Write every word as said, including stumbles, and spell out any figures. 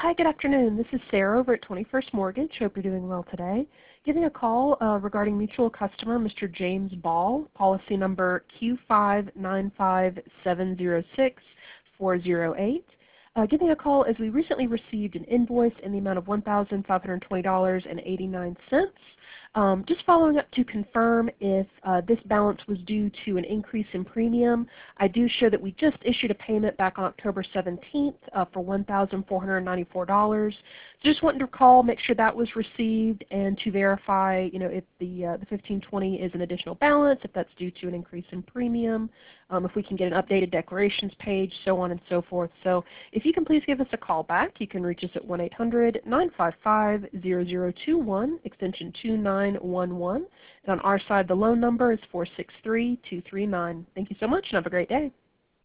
Hi, good afternoon. This is Sarah over at twenty-first Mortgage. Hope you're doing well today. Giving a call uh, regarding mutual customer Mister James Ball, policy number Q five nine five seven zero six four zero eight. Uh, giving a call as we recently received an invoice in the amount of one thousand five hundred twenty dollars and eighty-nine cents. Um, just following up to confirm if uh, this balance was due to an increase in premium. I do show that we just issued a payment back on October seventeenth uh, for one thousand four hundred ninety-four dollars. Just wanted to call, make sure that was received, and to verify, you know, if the uh, the fifteen twenty is an additional balance, if that's due to an increase in premium, um, if we can get an updated declarations page, so on and so forth. So if you can please give us a call back, you can reach us at one eight hundred nine five five zero zero two one, extension two nine one one. And on our side, the loan number is four six three two three nine. Thank you so much and have a great day.